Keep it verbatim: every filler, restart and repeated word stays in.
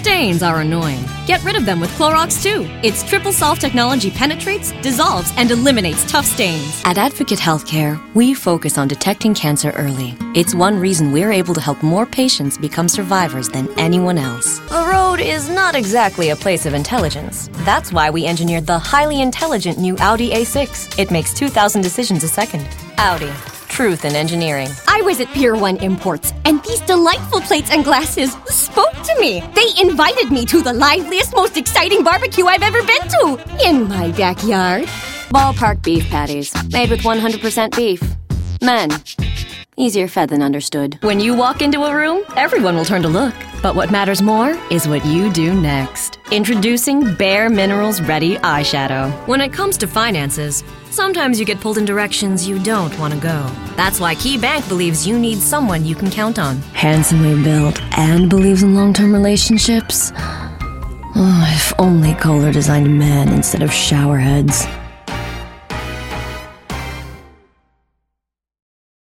Stains are annoying. Get rid of them with Clorox two. Its triple solve technology penetrates, dissolves, and eliminates tough stains. At Advocate Healthcare, we focus on detecting cancer early. It's one reason we're able to help more patients become survivors than anyone else. A road is not exactly a place of intelligence. That's why we engineered the highly intelligent new Audi A six. It makes two thousand decisions a second. Audi. Truth in engineering. I was at Pier one Imports, and these delightful plates and glasses spoke to me. They invited me to the liveliest, most exciting barbecue I've ever been to in my backyard. Ballpark beef patties, made with one hundred percent beef. Men. Easier said than understood. When you walk into a room, everyone will turn to look. But what matters more is what you do next. Introducing Bare Minerals Ready Eyeshadow. When it comes to finances, sometimes you get pulled in directions you don't want to go. That's why Key Bank believes you need someone you can count on. Handsomely built and believes in long-term relationships? Oh, if only Kohler designed men instead of showerheads.